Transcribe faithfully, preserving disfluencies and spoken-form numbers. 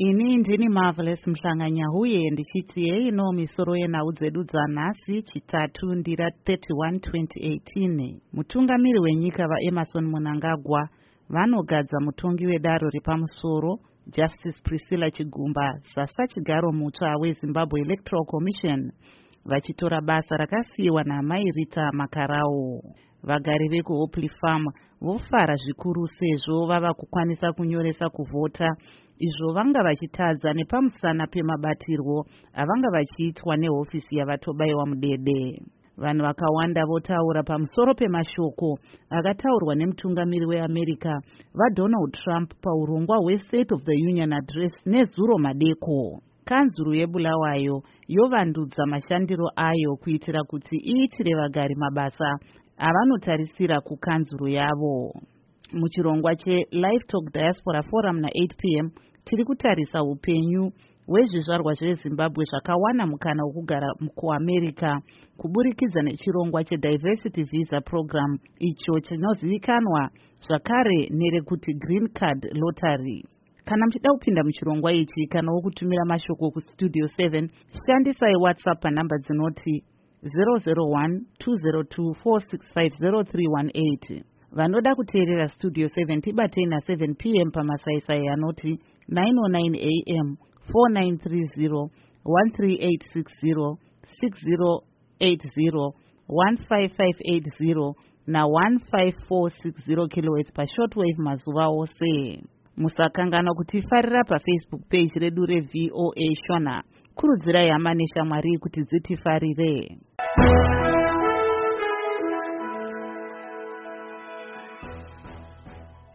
Ini ndini Marvelous Mhlanganya huye ndichiti ino misoro yenhau dzedu dzanhasi chitatu ndira thirty-one twenty eighteen. Mutungamiri wenyika vaEmmerson Mnangagwa vanogadza mutongi wedare repamusoro Justice Priscilla Chigumba sasa chigaro mutsva weZimbabwe Electoral Commission vachitora basa rakasiyiwa naMai Rita Makarau. Vagari vekuHopley Farm vofara zvikuru sezvo vava kukwanisa kunyoresa kuvhota izvo vanga vachitadza nepamusana pemabatirwo avanga vachiitwa nehofisi yavatobayiwa mudede. Vanhu vakawanda votaura pamusoro pemashoko akataurwa nemutungamiri weAmerica vaDonald Trump paurongwa hweState of the Union Address nezuro madeko. Kanzuru yeBulawayo yovandudza mashandiro ayo kuitira kuti iitire vagari mabasa avanotarisira kukanzuru yavo. Muchirongwa cheLive Talk Diaspora Forum na eight p m tiri kutarisa upenyu hwezvizvarwa zveZimbabwe zvakawana mukana wokugara kuAmerica kuburikidza nechirongwa cheDiversity Visa Program icho chinozivikanwa zvakare nerekuti Green Card Lottery. Kana muchida kupinda muchirongwa ichi kana wokutumira mashoko kustudio seven shandisai WhatsApp panhamba dzinoti zero zero one two zero two four six five zero three one eight. Vanoda kuteerera Studio seven tibatei na seven p m pamasaisai anoti nine oh nine a m four nine three zero one three eight six zero six zero eight zero one five five eight zero na one five four six zero kilohertz pashortwave mazuva ose. Musakangana kutifarira paFacebook page redu reVOA Shona. Kurudzirai hama neshamwari kuti dzitifarire.